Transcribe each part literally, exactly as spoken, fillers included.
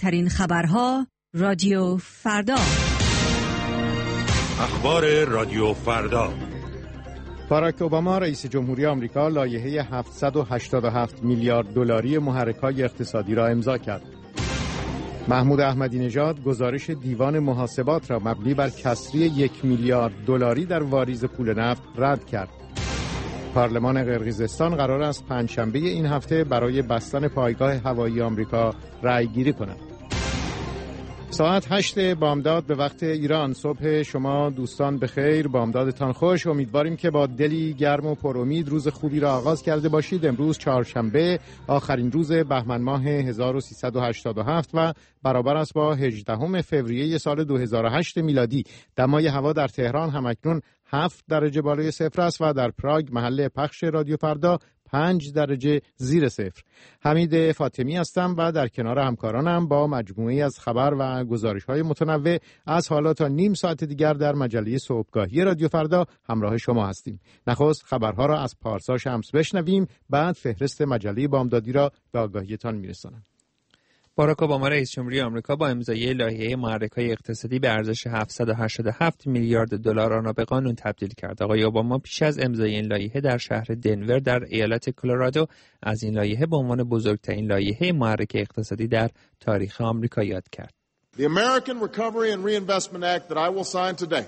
تازه‌ترین خبرها رادیو فردا. اخبار رادیو فردا. باراک اوباما رئیس جمهوری آمریکا لایحه هفتصد و هشتاد و هفت میلیارد دلاری محرک‌های اقتصادی را امضا کرد. محمود احمدی نژاد گزارش دیوان محاسبات را مبنی بر کسری یک میلیارد دلاری در واریز پول نفت رد کرد. پارلمان قرقیزستان قرار است پنجشنبه این هفته برای بستن پایگاه هوایی آمریکا رأی‌گیری کند. ساعت هشت بامداد به وقت ایران. صبح شما دوستان بخیر، بامدادتان خوش. امیدواریم که با دلی گرم و پر امید روز خوبی را آغاز کرده باشید. امروز چهارشنبه، آخرین روز بهمن ماه هزار و سیصد و هشتاد و هفت و برابر است با هجدهم فوریه سال دو هزار و هشت میلادی. دمای هوا در تهران همکنون هفت درجه بالای صفر است و در پراگ محل پخش رادیو فردا پنج درجه زیر صفر. حمید فاطمی هستم و در کنار همکارانم با مجموعه‌ای از خبر و گزارش‌های متنوع از حالا تا نیم ساعت دیگر در مجله صبحگاهی رادیو فردا همراه شما هستیم. نخست خبرها را از پارسا شمس بشنویم، بعد فهرست مجله بامدادی را به آگاهیتان میرسانم. باراک اوباما رئیس جمهوری آمریکا با امضای لایحه محرک‌های اقتصادی به ارزش هفتصد و هشتاد و هفت میلیارد دلار آن را به قانون تبدیل کرد. آقای اوباما پیش از امضای این لایحه در شهر دنور در ایالت کلرادو از این لایحه به عنوان بزرگترین لایحه محرک اقتصادی در تاریخ آمریکا یاد کرد. The American Recovery and Reinvestment Act that I will sign today,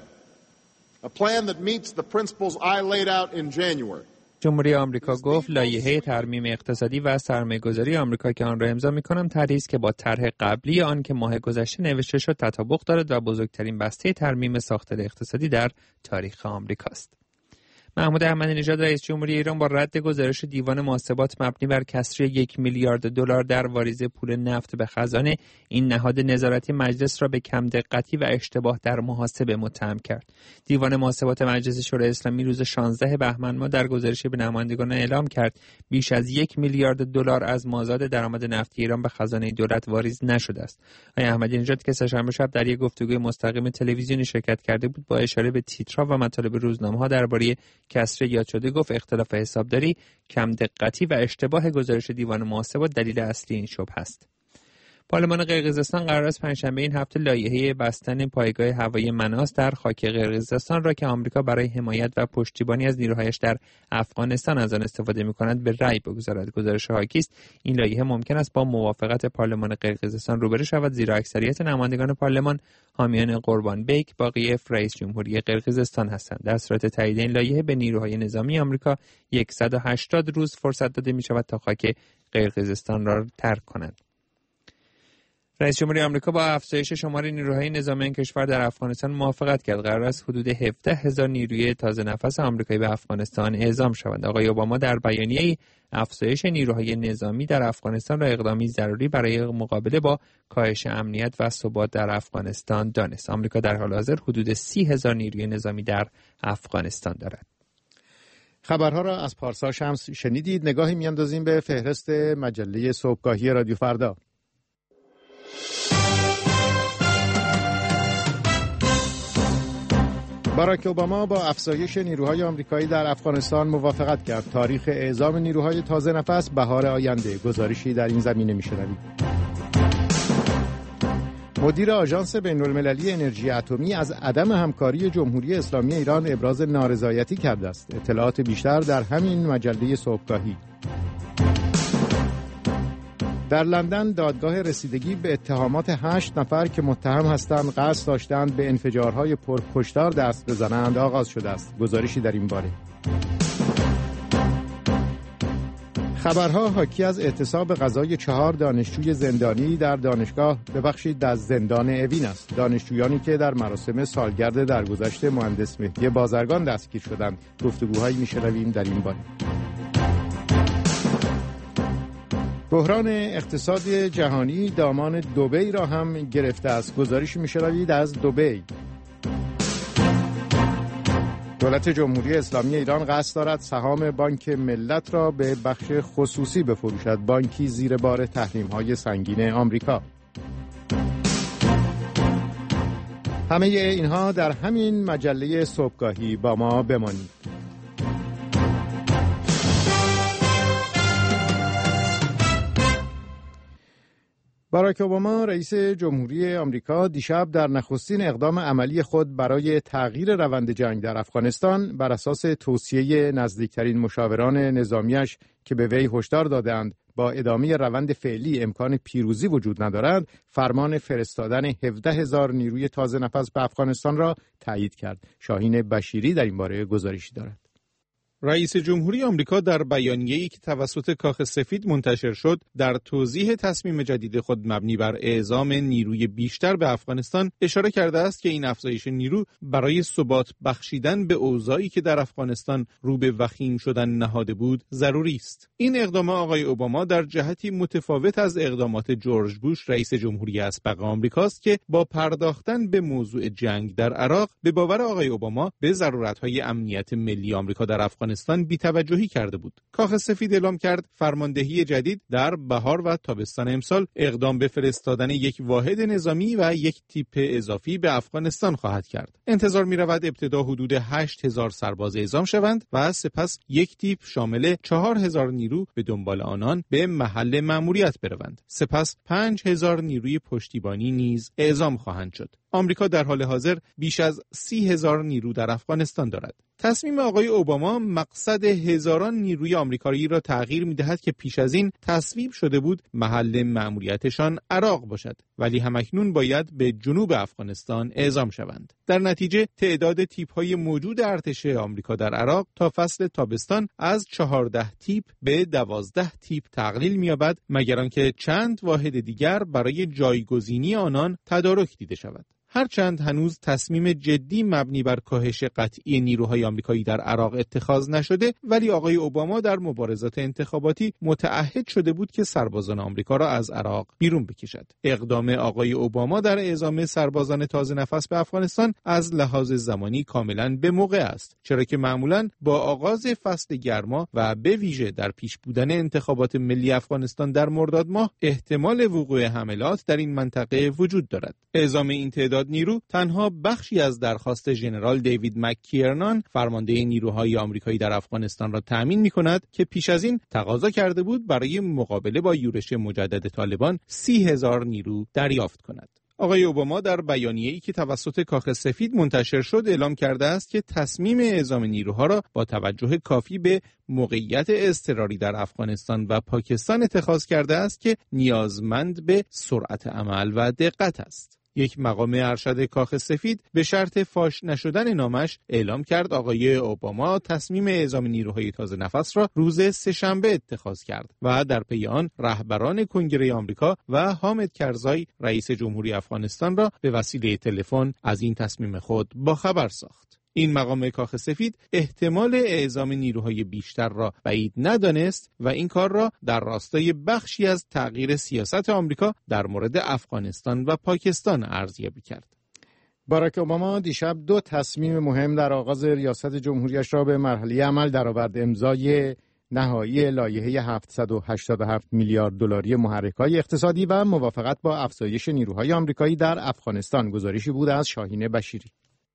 a plan that meets the principles I laid out in January. جمهوری آمریکا گفت لایحه ترمیم اقتصادی و سرمایه‌گذاری آمریکا که آن را امضا می‌کنم طرحی است که با طرح قبلی آن که ماه گذشته نوشته شد تطابق دارد و بزرگترین بسته ترمیم ساختار اقتصادی در تاریخ آمریکا است. محمود احمدی نژاد رئیس جمهوری ایران با رد گزارش دیوان محاسبات مبنی بر کسری یک میلیارد دلار در واریز پول نفت به خزانه، این نهاد نظارتی مجلس را به کم دقتی و اشتباه در محاسبه متهم کرد. دیوان محاسبات مجلس شورای اسلامی روز شانزده بهمن ماه در گزارشی به نمایندگان اعلام کرد بیش از یک میلیارد دلار از مازاد درآمد نفتی ایران به خزانه دولت واریز نشده است. آقای احمدی نژاد که سه‌شنبه شب در یک گفتگوی مستقیم تلویزیونی شرکت کرده بود، با اشاره به تیترها و مطالب روزنامه‌ها درباره کسری یاد شده گفت اختلاف حسابداری، کم دقتی و اشتباه گزارش دیوان محاسبات دلیل اصلی این شبهه است. پارلمان قرقیزستان قرار است پنجشنبه این هفته لایحه بستن پایگاه هوایی مناس در خاک قرقیزستان را که آمریکا برای حمایت و پشتیبانی از نیروهایش در افغانستان از آن استفاده می‌کند به رأی بگذارد. گزارش حاکی است این لایحه ممکن است با موافقت پارلمان قرقیزستان روبرو شود، زیرا اکثریت نمایندگان پارلمان حامیان قربان بیک باقیف رئیس جمهوری قرقیزستان هستند. در صورت تایید این لایحه به نیروهای نظامی آمریکا صد و هشتاد روز فرصت داده می‌شود تا خاک قرقیزستان را ترک کنند. رئیس جمهوری آمریکا با افزایش شمار نیروهای نظامی این کشور در افغانستان موافقت کرد. قرار است حدود هفده هزار نیروی تازه نفس آمریکایی به افغانستان اعزام شوند. آقای اوباما در بیانیه‌ای افزایش نیروهای نظامی در افغانستان را اقدامی ضروری برای مقابله با کاهش امنیت و ثبات در افغانستان دانست. آمریکا در حال حاضر حدود سی هزار نیروی نظامی در افغانستان دارد. خبرها را از پارسا شمس شنیدید. نگاهی میاندازیم به فهرست مجله صبحگاهی رادیو فردا. باراک اوباما با افزایش نیروهای آمریکایی در افغانستان موافقت کرد. تاریخ اعزام نیروهای تازه نفس بهار آینده. گزارشی در این زمینه می‌شنوید. مدیر آژانس بین‌المللی انرژی اتمی از عدم همکاری جمهوری اسلامی ایران ابراز نارضایتی کرده است. اطلاعات بیشتر در همین مجله صبحگاهی. در لندن دادگاه رسیدگی به اتهامات هشت نفر که متهم هستند قصد داشتند به انفجارهای پرکشتار دست بزنند آغاز شده است. گزارشی در این باره. خبرها حاکی از اعتصاب غذای چهار دانشجوی زندانی در دانشگاه ببخشید در زندان اوین است. دانشجویانی که در مراسم سالگرد درگذشت مهندس مهدی بازرگان دستگیر شدند. گفتگوهایی می‌شنویم در این باره. بحران اقتصادی جهانی دامان دبی را هم گرفته است. گزارشی می‌شنوید از دبی. دولت جمهوری اسلامی ایران قصد دارد سهام بانک ملت را به بخش خصوصی بفروشد. بانکی زیر بار تحریم‌های سنگین آمریکا. همه اینها در همین مجله صبحگاهی. با ما بمانید. باراک اوباما رئیس جمهوری آمریکا دیشب در نخستین اقدام عملی خود برای تغییر روند جنگ در افغانستان بر اساس توصیه نزدیکترین مشاوران نظامیش که به وی هشدار دادند با ادامه روند فعلی امکان پیروزی وجود ندارد، فرمان فرستادن هفده هزار نیروی تازه نفس به افغانستان را تایید کرد. شاهین بشیری در این باره گزارشی دارد. رئیس جمهوری آمریکا در بیانیه‌ای که توسط کاخ سفید منتشر شد، در توضیح تصمیم جدید خود مبنی بر اعزام نیروی بیشتر به افغانستان اشاره کرده است که این افزایش نیرو برای ثبات بخشیدن به اوضاعی که در افغانستان رو به وخیم شدن نهاده بود ضروری است. این اقدام آقای اوباما در جهتی متفاوت از اقدامات جورج بوش رئیس جمهوری اسبق آمریکاست که با پرداختن به موضوع جنگ در عراق به باور آقای اوباما به ضرورت‌های امنیت ملی آمریکا در افغانستان بی‌توجهی کرده بود. کاخ سفید اعلام کرد فرماندهی جدید در بهار و تابستان امسال اقدام به فرستادن یک واحد نظامی و یک تیپ اضافی به افغانستان خواهد کرد. انتظار می‌رود ابتدا حدود هشت هزار سرباز اعزام شوند و سپس یک تیپ شامل چهار هزار نیرو به دنبال آنان به محل مأموریت بروند. سپس پنج هزار نیروی پشتیبانی نیز اعزام خواهند شد. آمریکا در حال حاضر بیش از سی هزار نیرو در افغانستان دارد. تصمیم آقای اوباما مقصد هزاران نیروی آمریکایی را تغییر می‌دهد که پیش از این تصویب شده بود محل مأموریتشان عراق باشد، ولی همکنون باید به جنوب افغانستان اعزام شوند. در نتیجه تعداد تیپ‌های موجود ارتش آمریکا در عراق تا فصل تابستان از چهارده تیپ به دوازده تیپ تقلیل می‌یابد، مگر آنکه چند واحد دیگر برای جایگزینی آنان تدارک دیده شود. هرچند هنوز تصمیم جدی مبنی بر کاهش قطعی نیروهای آمریکایی در عراق اتخاذ نشده، ولی آقای اوباما در مبارزات انتخاباتی متعهد شده بود که سربازان آمریکا را از عراق بیرون بکشد. اقدام آقای اوباما در اعزام سربازان تازه نفس به افغانستان از لحاظ زمانی کاملا به موقع است، چرا که معمولاً با آغاز فصل گرما و به ویژه در پیش بودن انتخابات ملی افغانستان در مرداد ماه احتمال وقوع حملات در این منطقه وجود دارد. اعزام این تعداد نیرو تنها بخشی از درخواست ژنرال دیوید مک‌کیرنان فرمانده نیروهای آمریکایی در افغانستان را تأمین می‌کند که پیش از این تقاضا کرده بود برای مقابله با یورش مجدد طالبان سی هزار نیرو دریافت کند. آقای اوباما در بیانیه‌ای که توسط کاخ سفید منتشر شد اعلام کرده است که تصمیم اعزام نیروها را با توجه کافی به موقعیت اضطراری در افغانستان و پاکستان اتخاذ کرده است که نیازمند به سرعت عمل و دقت است. یک مقام ارشد کاخ سفید به شرط فاش نشدن نامش اعلام کرد آقای اوباما تصمیم اعزام نیروهای تازه نفس را روز سه‌شنبه اتخاذ کرد و در پی آن رهبران کنگره آمریکا و حامد کرزای رئیس جمهوری افغانستان را به وسیله تلفن از این تصمیم خود باخبر ساخت. این مقام کاخ سفید احتمال اعزام نیروهای بیشتر را بعید ندانست و این کار را در راستای بخشی از تغییر سیاست آمریکا در مورد افغانستان و پاکستان ارزیابی کرد. باراک اوباما دیشب دو تصمیم مهم در آغاز ریاست جمهوریش را به مرحله عمل درآورد: امضای نهایی لایحه هفتصد و هشتاد و هفت میلیارد دلاری محرک‌های اقتصادی و موافقت با افزایش نیروهای آمریکایی در افغانستان. گزارشی بود از شاهین بشیری.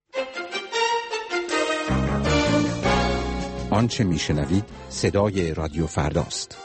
آنچه میشنوید صدای رادیو فرداست.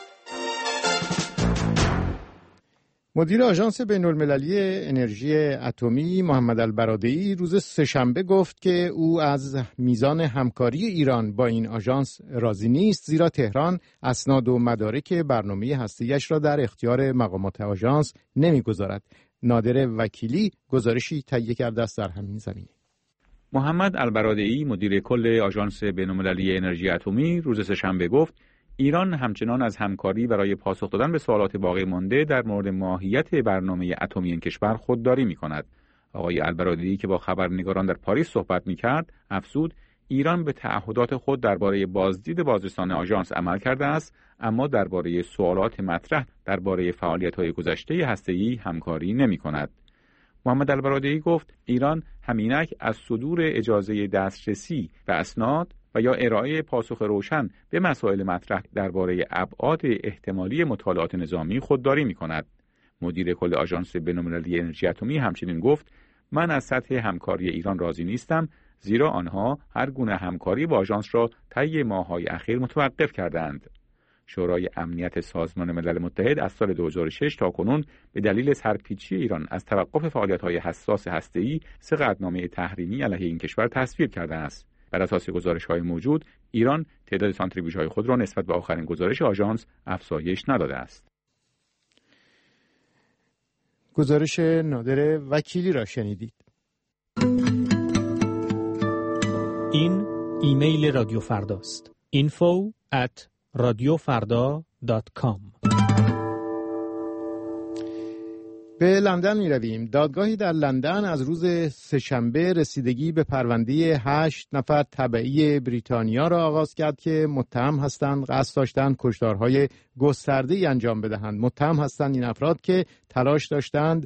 مدیر آژانس بین‌المللی انرژی اتمی محمد البرادعی روز سه‌شنبه گفت که او از میزان همکاری ایران با این آژانس راضی نیست، زیرا تهران اسناد و مدارک برنامه هسته‌ایش را در اختیار مقامات آژانس نمیگذارد. نادر وکیلی گزارشی تهیه کرده است در همین زمینه. محمد البرادعی مدیر کل آژانس بین‌المللی انرژی اتمی روز سه‌شنبه گفت ایران همچنان از همکاری برای پاسخ دادن به سوالات باقی مانده در مورد ماهیت برنامه اتمی این کشور خودداری می‌کند. آقای البرادعی که با خبرنگاران در پاریس صحبت می‌کرد، افزود ایران به تعهدات خود درباره بازدید بازرسان آژانس عمل کرده است، اما درباره سوالات مطرح درباره فعالیت‌های گذشته هسته‌ای همکاری نمی‌کند. محمد البرادعی گفت ایران همینک از صدور اجازه دسترسی به اسناد و یا ارائه پاسخ روشن به مسائل مطرح درباره ابعاد احتمالی مطالعات نظامی خودداری می‌کند. مدیر کل آژانس بین‌المللی انرژی اتمی همچنین گفت من از سطح همکاری ایران راضی نیستم، زیرا آنها هر گونه همکاری با آژانس را طی ماه‌های اخیر متوقف کردند. شورای امنیت سازمان ملل متحد از سال دو هزار و شش تا کنون به دلیل سرپیچی ایران از توقف فعالیت‌های حساس هسته‌ای سه قطعنامه تحریمی علیه این کشور تصویب کرده است. بر اساس گزارش‌های موجود، ایران تعداد سانتریفیوژهای خود را نسبت به آخرین گزارش آژانس افزایش نداده است. گزارش نادر وکیلی را شنیدید. این ایمیل رادیو فرداست. info at radiofarda dot com. به لندن می رویم. دادگاهی در لندن از روز سه‌شنبه رسیدگی به پرونده هشت نفر تبعی بریتانیا را آغاز کرد که متهم هستند قصد داشتند کشتارهای گسترده‌ای انجام بدهند. متهم هستند این افراد که تلاش داشتند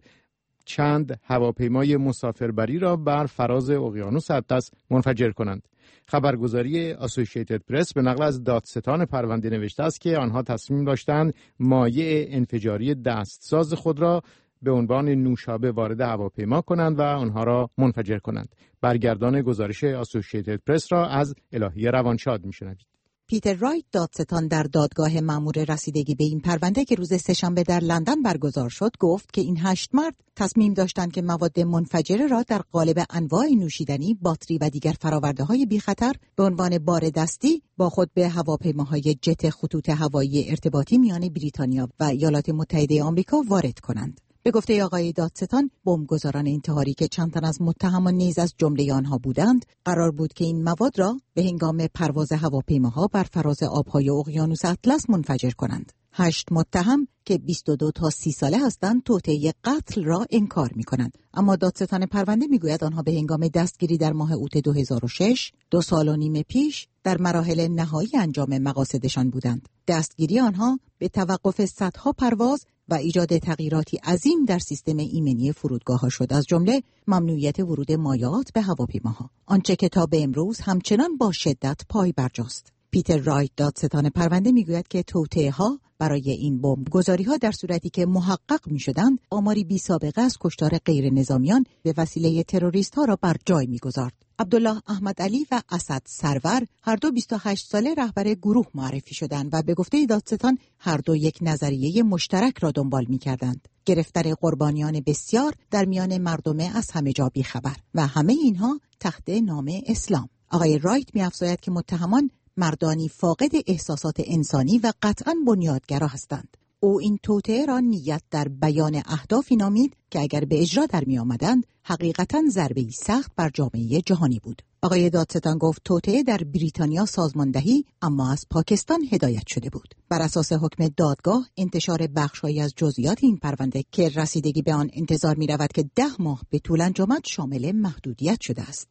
چند هواپیمای مسافربری را بر فراز اقیانوس اطلس منفجر کنند. خبرگزاری اسوسییتد پرس به نقل از دادستان پرونده نوشته است که آنها تصمیم داشتند مایع انفجاری دستساز خود را به عنوان نوشابه وارد هواپیما کنند و آنها را منفجر کنند. برگردان گزارش اسوسییتد پرس را از الهیه روانشاد می‌شنوید. پیتر رایت دادستان در دادگاه مأمور رسیدگی به این پرونده که روز سه‌شنبه در لندن برگزار شد گفت که این هشت مرد تصمیم داشتند که مواد منفجره را در قالب انواع نوشیدنی، باتری و دیگر فرآورده‌های بی‌خطر به عنوان بار دستی با خود به هواپیماهای جت خطوط هوایی ارتباطی میان بریتانیا و ایالات متحده آمریکا وارد کنند. به گفته آقای دادستان، بمبگذاران انتحاری که چند تن از متهمان نیز از جمله آنها بودند، قرار بود که این مواد را به هنگام پرواز هواپیماها بر فراز آبهای اقیانوس اطلس منفجر کنند. هشت متهم که بیست و دو تا سی ساله هستند توطئه قتل را انکار می‌کنند، اما دادستان پرونده می‌گوید آنها به هنگام دستگیری در ماه اوت دو هزار و شش، دو سال و نیم پیش، در مراحل نهایی انجام مقاصدشان بودند. دستگیری آنها به توقف صدها پرواز و ایجاد تغییراتی عظیم در سیستم ایمنی فرودگاه‌ها شد، از جمله ممنوعیت ورود مایعات به هواپیماها، آنچه که تا به امروز همچنان با شدت پای برجاست. پیتر رایت دادستان پرونده میگوید که توطئه‌ها برای این بمبگذاری‌ها در صورتی که محقق می‌شدند آماری بی‌سابقه از کشتار غیر نظامیان به وسیله تروریست‌ها را بر جای می‌گذارد. عبدالله احمد علی و اسد سرور هر دو بیست و هشت ساله رهبر گروه معرفی شدند و به گفته دادستان هر دو یک نظریه مشترک را دنبال می‌کردند: گرفتن قربانیان بسیار در میان مردم از همه جا بی‌خبر و همه اینها تحت نام اسلام. آقای رایت می‌افزاید که متهمان مردانی فاقد احساسات انسانی و قطعاً بنیادگرا هستند. او این توطئه را نیت در بیان اهدافی نامید که اگر به اجرا در می آمدند حقیقتاً ضربه‌ای سخت بر جامعه جهانی بود. آقای دادستان گفت توطئه در بریتانیا سازماندهی اما از پاکستان هدایت شده بود. بر اساس حکم دادگاه انتشار بخش‌هایی از جزئیات این پرونده که رسیدگی به آن انتظار می رود که ده ماه به طول انجامد شامل محدودیت شده است.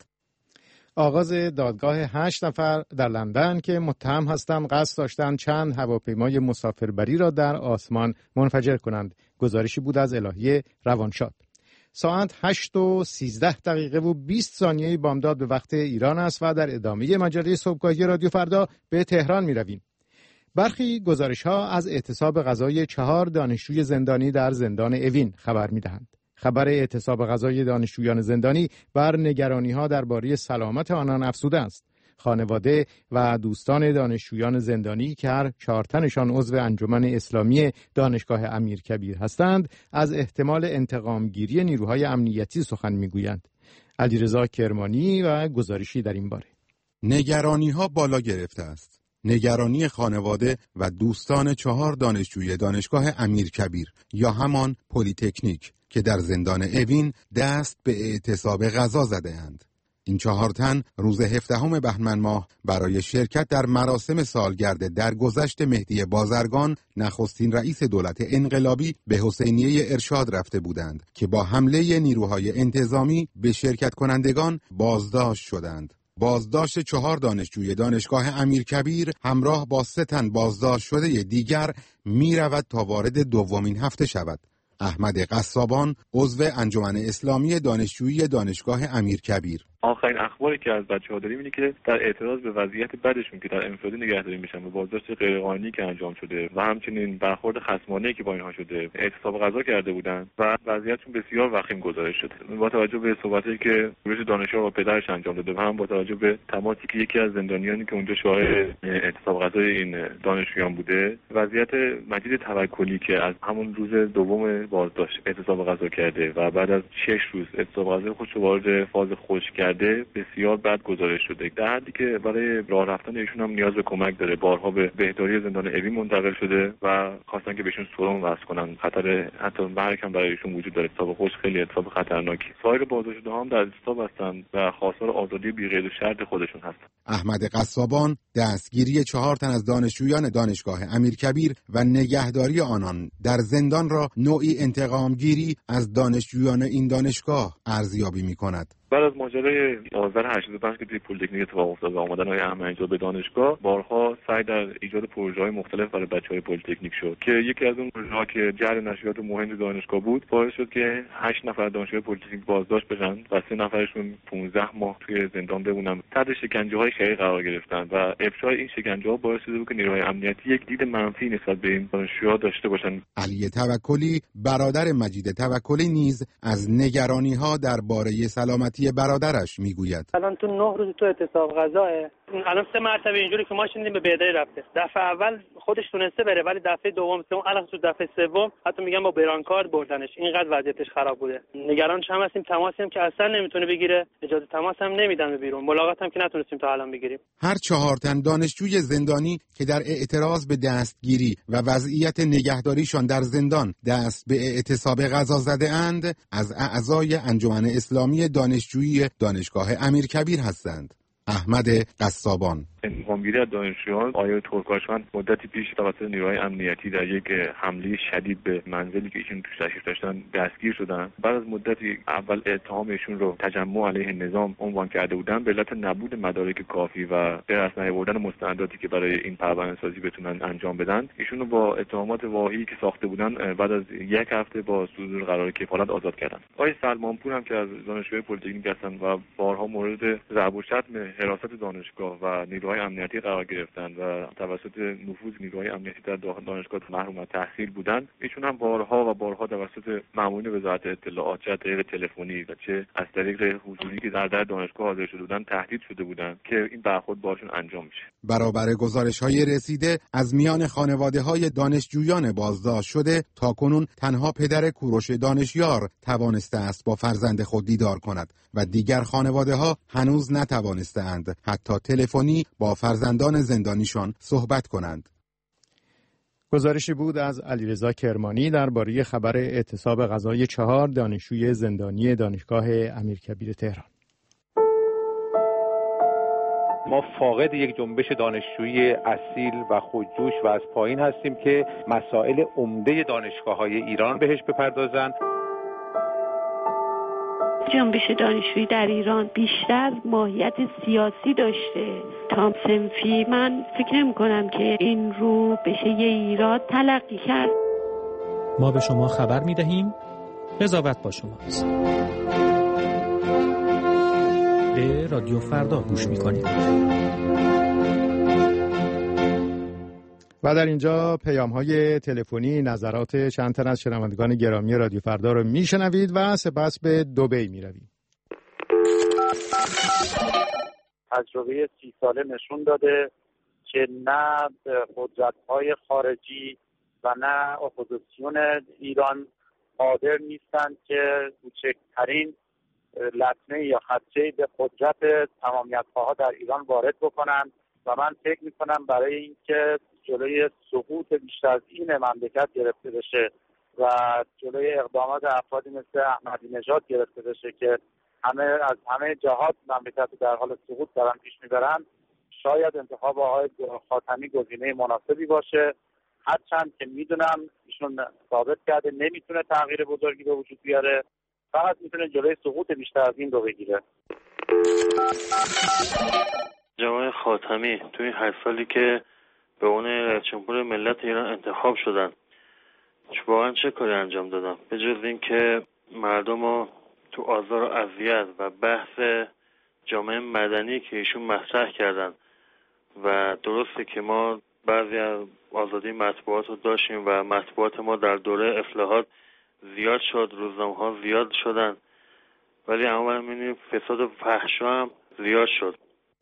آغاز دادگاه هشت نفر در لندن که متهم هستند قصد داشتند چند هواپیمای مسافربری را در آسمان منفجر کنند. گزارشی بود از الهیه روانشاد. ساعت هشت و سیزده دقیقه و بیست ثانیه بامداد به وقت ایران است و در ادامه مجله صبحگاهی رادیو فردا به تهران می رویم. برخی گزارش‌ها از اعتصاب غذای چهار دانشجوی زندانی در زندان اوین خبر می‌دهند. خبر اعتصاب غذای دانشجویان زندانی بر نگرانی‌ها درباره سلامت آنان افزوده است. خانواده و دوستان دانشجویان زندانی که هر چهار تنشان عضو انجمن اسلامی دانشگاه امیرکبیر هستند، از احتمال انتقامگیری نیروهای امنیتی سخن می‌گویند. علیرضا کرمانی و گزارشی در این باره. نگرانی‌ها بالا گرفته است. نگرانی خانواده و دوستان چهار دانشجوی دانشگاه امیرکبیر یا همان پلی‌تکنیک که در زندان اوین دست به اعتصاب غذا زده‌اند. این چهار تن روز هفدهم بهمن ماه برای شرکت در مراسم سالگرد درگذشت مهدی بازرگان، نخستین رئیس دولت انقلابی، به حسینیه ارشاد رفته بودند که با حمله نیروهای انتظامی به شرکت کنندگان بازداشت شدند. بازداشت چهار دانشجوی دانشگاه امیرکبیر همراه با سه تن بازداشت شده دیگر می رود تا وارد دومین هفته شود. احمد قصابان، عضو انجمن اسلامی دانشجویی دانشگاه امیرکبیر: آخرین اخباری که از بچه‌ها داریم اینه که در اعتراض به وضعیت بدشون که در انفرادی نگهداری میشن و بازداشت غیرقانونی که انجام شده و همچنین برخورد خصمانه‌ای که با اینها شده اعتصاب غذا کرده بودن و وضعیتشون بسیار وخیم گزارش شده. با توجه به صحبتی که گروه دانشجو با پدرش انجام داده و هم با توجه به تماسی که یکی از زندانیانی که اونجا شاهد اعتصاب غذای این دانشجویان بوده، وضعیت مجید توکلی که از همون روز دوم بازداشت اعتصاب غذا کرده و بعد از شش روز اعتصاب غذای خودش رو وارد فاز خشک کرده بسیار بد گزارش شده، در حدی که برای راه رفتن ایشون هم نیاز به کمک داره. بارها به بهداری زندان اوین منتقل شده و خواستن که بهشون سرم وصل کنن، خطر حتی مرگ هم برای ایشون وجود داره. اعتصاب خشک خیلی اعتصاب خطرناکی. سایر بازداشت‌ها هم در اعتصاب هستند و خواستار آزادی بی‌قید و شرط خودشون هستند. احمد قصابان دستگیری چهار تن از دانشجویان دانشگاه امیرکبیر و نگهداری آنان در زندان را نوعی انتقامگیری از دانشجویان این دانشگاه ارزیابی می‌کند. بعد از ماجرای آذر هشتاد و پنج که توی پلی‌تکنیک اتفاق افتاد و آمدن های احمدی‌نژاد به دانشگاه، بارها سعی در ایجاد پروژه‌های مختلف برای بچه‌های پلی‌تکنیک شد که یکی از اون پروژه‌ها که جعل نشریات مهم دانشگاه بود باعث شد که هشت نفر دانشجوی پلی‌تکنیک بازداشت بشن و سه نفرشون پانزده ماه توی زندان بمونن، تحت شکنجه‌های شدید قرار گرفتن و افشای این شکنجه‌ها باعث شده بود که نیروهای امنیتی یک دید منفی نسبت به این دانشجوها داشته باشن. علی توکلی برادر مجید توکلی نیز از نگرانی‌ها درباره سلامتی برادرش میگوید. الان تو نه روز تو اعتصاب غذاه، الان سه مرتبه اینجوری که ما شنیدیم به بهداری رفته. دفعه اول خودش تونسته بره ولی دفعه دوم سوم الان تو دفعه سوم حتی میگم با برانکارد بردنش، اینقدر وضعیتش خراب بوده. نگرانش هم هستیم، تماسی هم که اصلا نمیتونه بگیره، اجازه تماس هم نمیدن به بیرون، ملاقات هم که نتونستیم تا الان بگیریم. هر چهار تن دانشجوی زندانی که در اعتراض به دستگیری و وضعیت نگهداریشان در زندان دست به اعتصاب غذا زده اند از اعضای انجمن اسلامی دانشجویی دانشگاه امیرکبیر هستند. احمد قصابان انتقامگیری از دانشجویان آیه ترکاشوند مدتی پیش توسط نیروهای امنیتی در یک حمله شدید به منزلی که ایشون توش تشریف داشتن دستگیر شدن. بعد از مدتی اول اتهام ایشون رو تجمع علیه نظام عنوان کرده بودن به علت نبود مدارک کافی و به دست نیاوردن مستنداتی که برای این پرونده‌سازی بتونن انجام بدن، ایشون رو با اتهامات واهی که ساخته بودن بعد از یک هفته با صدور قرار کفالت آزاد کردن. آقای سلمانپور هم که از دانشجوی پلی‌تکنیک هستن و بارها مورد ضرب و شتم حراست دانشگاه و نیروهای امنیتی قرار گرفتن و توسط نفوذ نیروهای امنیتی در دانشگاه محروم از تحصیل بودن، ایشون هم بارها و بارها توسط مامورین وزارت اطلاعات چه از طریق تلفنی و چه از طریق حضوری که در در دانشگاه حاضر شده بودن تهدید شده بودن که این برخورد باشون انجام میشه. برابر گزارش‌های رسیده از میان خانواده‌های دانشجویان بازداشت شده تاکنون تنها پدر کوروش دانشیار توانسته است با فرزند خود دیدار کند و دیگر خانواده‌ها هنوز نتوانسته‌اند حتی تلفنی با فرزندان زندانیشان صحبت کنند. گزارشی بود از علیرضا کرمانی درباره خبر اعتصاب غذای چهار دانشجوی زندانی دانشگاه امیرکبیر تهران. ما فاقد یک جنبش دانشجویی اصیل و خودجوش و از پایین هستیم که مسائل عمده دانشگاه‌های ایران بهش بپردازند. جنبش دانشجویی در ایران بیشتر ماهیت سیاسی داشته تا صنفی. من فکر نمی کنم که این رو بشه یه ایراد تلقی کرد. ما به شما خبر می دهیم، قضاوت با شماست. به رادیو فردا گوش می کنید. و در اینجا پیام‌های تلفنی نظرات چند تن از شنوندگان گرامی رادیو فردا رو میشنوید و سپس به دبی میروید. تجربه سی ساله نشون داده که نه قدرت‌های خارجی و نه اپوزیسیون ایران قادر نیستند که کوچکترین لطمه یا خدشه به قدرت تمامیت‌خواها در ایران وارد بکنند و من فکر می‌کنم برای اینکه جلوی سقوط بیشتر از این مملکت گرفته بشه و جلوی اقدامات افرادی مثل احمدی‌نژاد گرفته بشه که همه از همه جهات مملکت در حال سقوط دارن پیش میبرن، شاید انتخاب آقای خاتمی گزینه مناسبی باشه. هرچند که میدونم ایشون ثابت کرده نمیتونه تغییر بزرگی به وجود بیاره، فقط میتونه جلوی سقوط بیشتر از این رو بگیره. جمعه خاتمی توی هر سالی که به اون رئیس جمهور ملت ایران انتخاب شدن واقعا چه کاری انجام دادن به جز این که مردم رو تو آزار و اذیت و بحث جامعه مدنی که ایشون مطرح کردن و درسته که ما بعضی از آزادی مطبوعات رو داشتیم و مطبوعات ما در دوره اصلاحات زیاد شد، روزنامه‌ها زیاد شدن، ولی عموما می‌بینیم فساد و فحشا هم زیاد شد.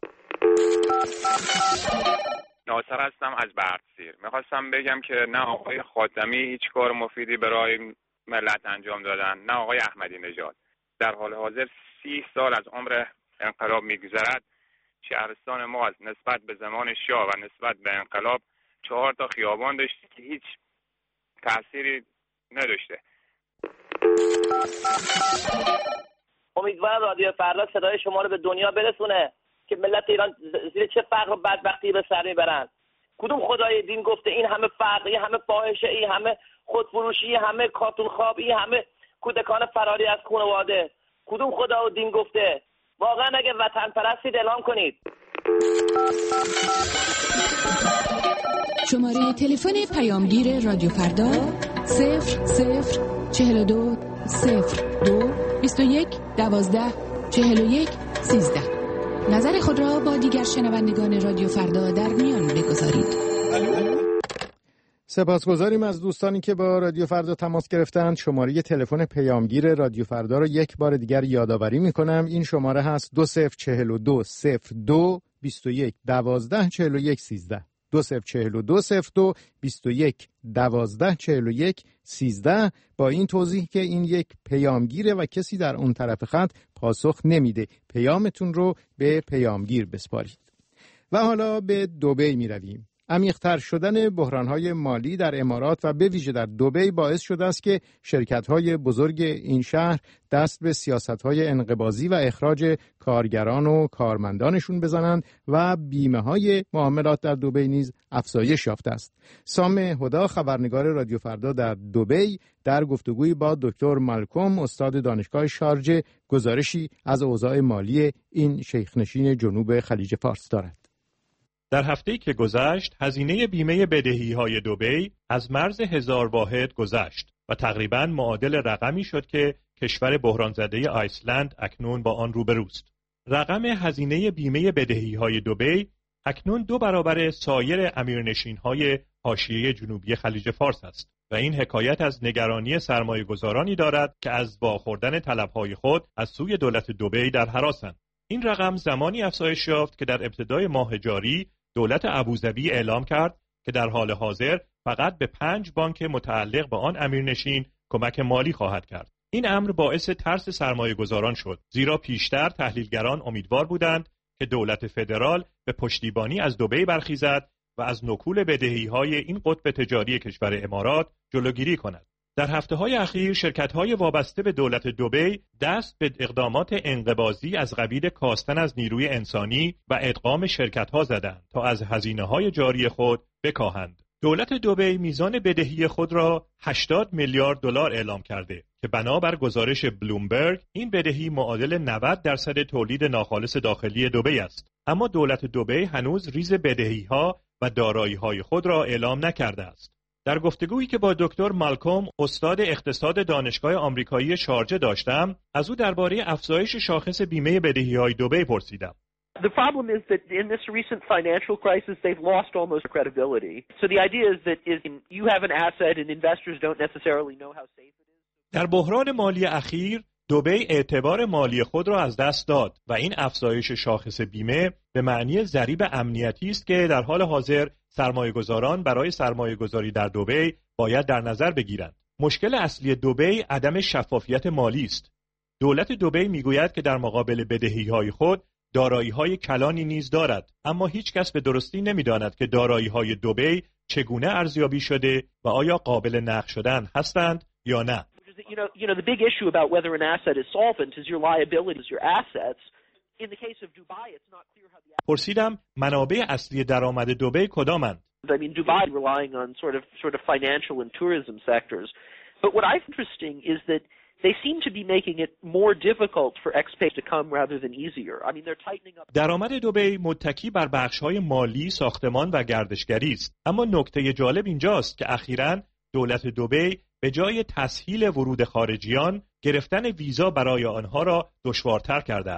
ناصر هستم از بردسیر. میخواستم بگم که نه آقای خاتمی هیچ کار مفیدی برای ملت انجام دادن، نه آقای احمدی نژاد. در حال حاضر سی سال از عمر انقلاب میگذرد. شهرستان ما از نسبت به زمان شاه و نسبت به انقلاب چهار تا خیابان داشت که هیچ تأثیری نداشته. امیدوارم رادیو فردا صدای شما رو به دنیا برسونه که ملت ایران زیر چه فقر و بدبختی به سر میبرن. کدوم خدای دین گفته این همه فقر، این همه فاحشه، این همه خودفروشی، این همه کارتون خواب، این همه کودکان فراری از خانواده؟ کدوم خدا و دین گفته؟ واقعا اگه وطن پرستید اعلام کنید. شماره تلفن پیامگیر رادیو فردا صفر صفر چهل و دو صفر دو بیست و یک دوازده چهل و یک سیزده. نظر خود را با دیگر شنوندگان رادیو فردا در میان بگذارید. سپاسگزاریم از دوستانی که با رادیو فردا تماس گرفتند. شماره تلفن پیامگیر رادیو فردا را یک بار دیگر یادآوری می‌کنم. این شماره هست دو صفر چهل و دو صفر دو بیست و یک دوازده چهل و یک سیزده. دو صفر چهل و دو صفر دو بیست و یک دوازده چهل و یک سیزده. با این توضیح که این یک پیامگیره و کسی در اون طرف خط پاسخ نمیده. پیامتون رو به پیامگیر بسپارید. و حالا به دبی می رویم. عمیق‌تر شدن بحران‌های مالی در امارات و به ویژه در دبی باعث شده است که شرکت‌های بزرگ این شهر دست به سیاست‌های انقباضی و اخراج کارگران و کارمندانشون بزنند و بیمه‌های معاملات در دبی نیز افزایش یافته است. سام هدا، خبرنگار رادیو فردا در دبی، در گفتگویی با دکتر مالکوم، استاد دانشگاه شارجه، گزارشی از اوضاع مالی این شیخ‌نشین جنوب خلیج فارس دارد. در هفته‌ای که گذشت، هزینه بیمه بدهی‌های دبی از مرز هزار واحد گذشت و تقریباً معادل رقمی شد که کشور بحران زده آیسلند اکنون با آن روبروست. رقم هزینه بیمه بدهی‌های دبی اکنون دو برابر سایر امیرنشین‌های حاشیه جنوبی خلیج فارس است و این حکایت از نگرانی سرمایه‌گذارانی دارد که از واخوردن طلب‌های خود از سوی دولت دبی در هراسند. این رقم زمانی افزایش یافت که در ابتدای ماه جاری دولت ابوظبی اعلام کرد که در حال حاضر فقط به پنج بانک متعلق به آن امیرنشین کمک مالی خواهد کرد. این امر باعث ترس سرمایه‌گذاران شد، زیرا پیشتر تحلیلگران امیدوار بودند که دولت فدرال به پشتیبانی از دبی برخیزد و از نکول بدهی‌های این قطب تجاری کشور امارات جلوگیری کند. در هفته‌های اخیر شرکت‌های وابسته به دولت دبی دست به اقدامات انقباضی از قبیل کاستن از نیروی انسانی و ادغام شرکت‌ها زدند تا از هزینه‌های جاری خود بکاهند. دولت دبی میزان بدهی خود را هشتاد میلیارد دلار اعلام کرده که بنابر گزارش بلومبرگ این بدهی معادل نود درصد تولید ناخالص داخلی دبی است. اما دولت دبی هنوز ریز بدهی‌ها و دارایی‌های خود را اعلام نکرده است. در گفتگویی که با دکتر مالکوم، استاد اقتصاد دانشگاه آمریکایی شارجه داشتم، از او درباره افزایش شاخص بیمه بدهی‌های دبی پرسیدم. The problem is that in this recent financial crisis they've lost almost credibility. So the idea is that is you have an asset and investors don't necessarily know how safe it is. در بحران مالی اخیر دبی اعتبار مالی خود را از دست داد و این افزایش شاخص بیمه به معنی ضریب امنیتی است که در حال حاضر سرمایه‌گذاران برای سرمایه‌گذاری در دبی باید در نظر بگیرند. مشکل اصلی دبی عدم شفافیت مالی است. دولت دبی میگوید که در مقابل بدهی‌های خود دارایی‌های کلانی نیز دارد، اما هیچ کس به درستی نمی‌داند که دارایی‌های دبی چگونه ارزیابی شده و آیا قابل نقد شدن هستند یا نه. You know, you know, the big issue about whether an asset is solvent is your liabilities, your assets. In the case of Dubai, it's not clear how the پرسیدم منابع اصلی درآمد دبی کدامند؟ I mean, Dubai relying on sort of sort of financial and tourism sectors. But what I find interesting is that they seem to be making it more difficult for expats to come rather than easier. I mean, they're tightening up. درآمد دبی متکی بر بخش‌های مالی، ساختمان و گردشگری است. اما نکته جالب اینجاست که اخیراً دولت دبی به جای تسهیل ورود خارجیان، گرفتن ویزا برای آنها را دشوارتر کرده است.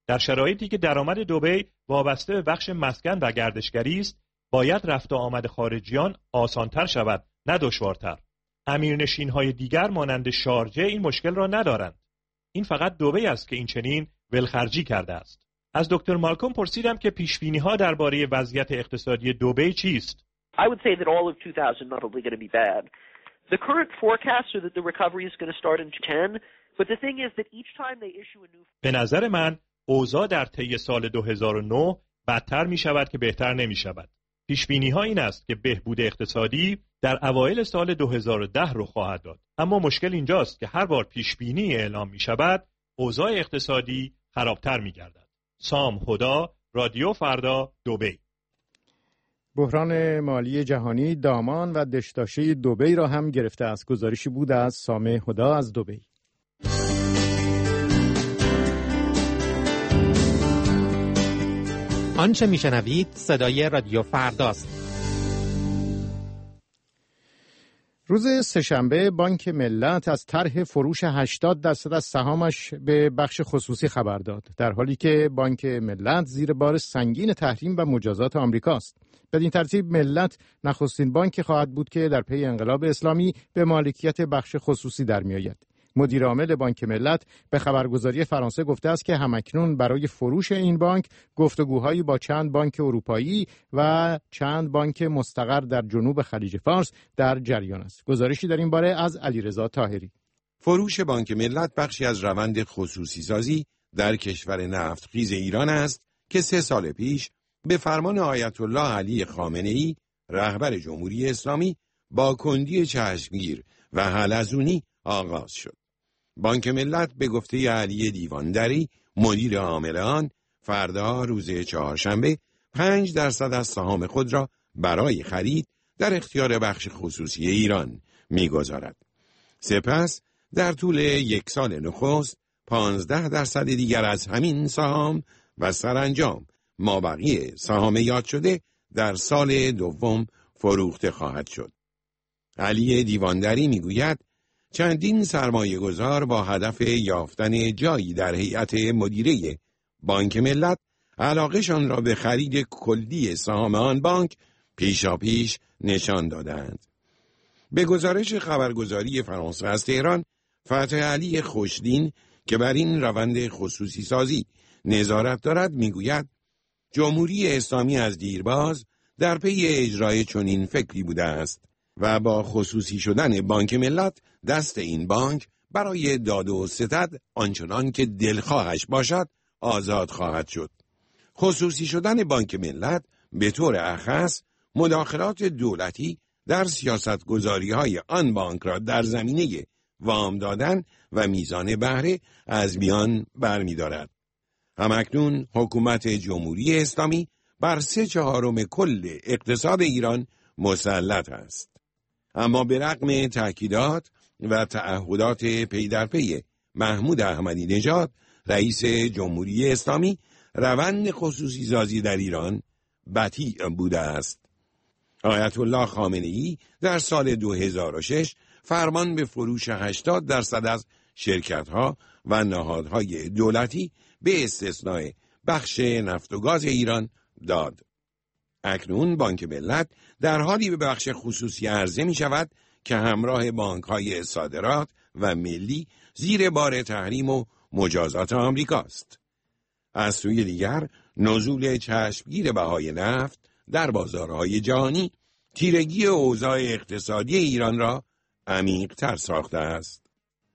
در شرایطی که درآمد دبی وابسته به بخش مسکن و گردشگری است، باید رفت و آمد خارجیان آسانتر شود، نه دشوارتر. امیرنشین‌های دیگر مانند شارجه این مشکل را ندارند. این فقط دبی است که این چنین ولخرجی کرده است. از دکتر مالکوم پرسیدم که پیشبینی‌ها درباره وضعیت اقتصادی دبی چیست؟ I would say that all of two thousand not only going to be bad. The current forecasts are that the recovery is going to start in ten, but the thing is that each time they issue a new به نظر من اوضاع در طی سال دو هزار و نه بدتر می شود که بهتر نمی شود. پیشبینی ها این است که بهبود اقتصادی در اوایل سال دو هزار و ده رخ خواهد داد. اما مشکل اینجاست که هر بار پیشبینی اعلام می شود، اوضاع اقتصادی خرابتر می گردد. سام هدا، رادیو فردا، دبی. بحران مالی جهانی دامان و دشداشه دبی را هم گرفته است. گزارشی بود از سام هدا از دبی. آنچه میشنوید صدای رادیو فرداست. روز سه‌شنبه بانک ملت از طرح فروش هشتاد درصد از سهامش به بخش خصوصی خبر داد، در حالی که بانک ملت زیر بار سنگین تحریم و مجازات آمریکاست. بدین ترتیب ملت نخستین بانکی خواهد بود که در پی انقلاب اسلامی به مالکیت بخش خصوصی در می‌آید. مدیر عامل بانک ملت به خبرگزاری فرانسه گفته است که همکنون برای فروش این بانک گفتگوهایی با چند بانک اروپایی و چند بانک مستقر در جنوب خلیج فارس در جریان است. گزارشی در این باره از علیرضا طاهری. فروش بانک ملت بخشی از روند خصوصی سازی در کشور نفتخیز ایران است که سه سال پیش به فرمان آیت الله علی خامنه‌ای رهبر جمهوری اسلامی با کندی چشمگیر و حلزونی آغاز شد. بانک ملت به گفته علی دیواندری مدیر عامل آن فردا روز چهارشنبه پنج درصد از سهام خود را برای خرید در اختیار بخش خصوصی ایران می‌گذارد. سپس در طول یک سال نخست پانزده درصد دیگر از همین سهام و سرانجام مابقی سهام یاد شده در سال دوم فروخته خواهد شد. علی دیواندری میگوید چندین سرمایه گذار با هدف یافتن جایی در هیئت مدیره بانک ملت علاقه‌شان را به خرید کلی سهام آن بانک پیشاپیش نشان دادند. به گزارش خبرگزاری فرانسه از تهران، فتح علی خوشدین که بر این روند خصوصی سازی نظارت دارد میگوید جمهوری اسلامی از دیرباز در پی اجرای چنین فکری بوده است و با خصوصی شدن بانک ملت دست این بانک برای داد و ستد آنچنان که دلخواهش باشد آزاد خواهد شد. خصوصی شدن بانک ملت به طور اخص مداخلات دولتی در سیاستگذاری‌های آن بانک را در زمینه وام دادن و میزان بهره از میان برمی‌دارد. همکنون حکومت جمهوری اسلامی بر سه چهارم کل اقتصاد ایران مسلط است. اما به رغم تأکیدات و تعهدات پی در پی محمود احمدی نژاد رئیس جمهوری اسلامی، روند خصوصی سازی در ایران بطیء بوده است. آیت الله خامنه‌ای در سال دو هزار و شش فرمان به فروش هشتاد درصد از شرکت‌ها و نهادهای دولتی به استثناء بخش نفت و گاز ایران داد. اکنون بانک ملت در حالی به بخش خصوصی عرضه می شود که همراه بانک‌های صادرات و ملی زیر بار تحریم و مجازات آمریکاست. از سوی دیگر نزول چشمگیر بهای نفت در بازارهای جهانی تیرگی اوضاع اقتصادی ایران را عمیق‌تر ساخته است.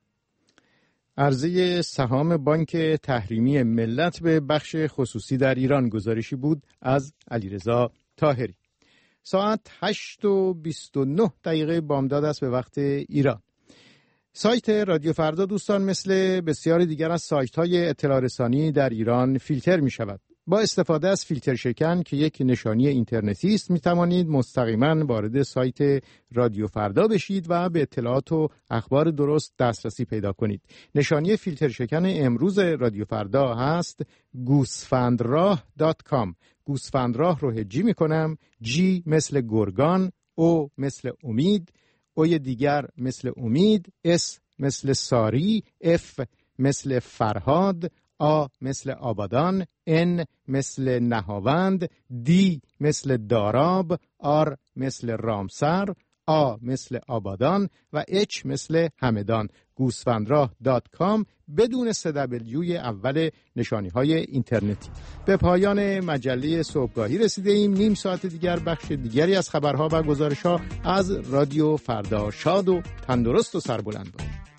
عرضه سهام بانک تحریمی ملت به بخش خصوصی در ایران. گزارشی بود از علیرضا طاهری. ساعت هشت و بیست و نه دقیقه بامداد است به وقت ایران. سایت رادیو فردا دوستان مثل بسیاری دیگر از سایت‌های اطلاع رسانی در ایران فیلتر می شود. با استفاده از فیلتر شکن که یک نشانی اینترنتی است می توانید مستقیما وارد سایت رادیو فردا بشید و به اطلاعات و اخبار درست دسترسی پیدا کنید. نشانی فیلتر شکن امروز رادیو فردا هست گوسفندراه دات کام. گوسفندراه رو هجی می کنم. جی مثل گرگان، او مثل امید، اوی دیگر مثل امید، اس مثل ساری، اف مثل فرهاد، آ مثل آبادان، N مثل نهاوند، D مثل داراب، R مثل رامسر، آ مثل آبادان و H مثل همدان. گوسفندراه دات کام بدون سه دبلیوی اول نشانی های اینترنتی. به پایان مجله صبحگاهی رسیده ایم. نیم ساعت دیگر بخش دیگری از خبرها و گزارش‌ها از رادیو فردا. شاد و تندرست و سربلند باشید.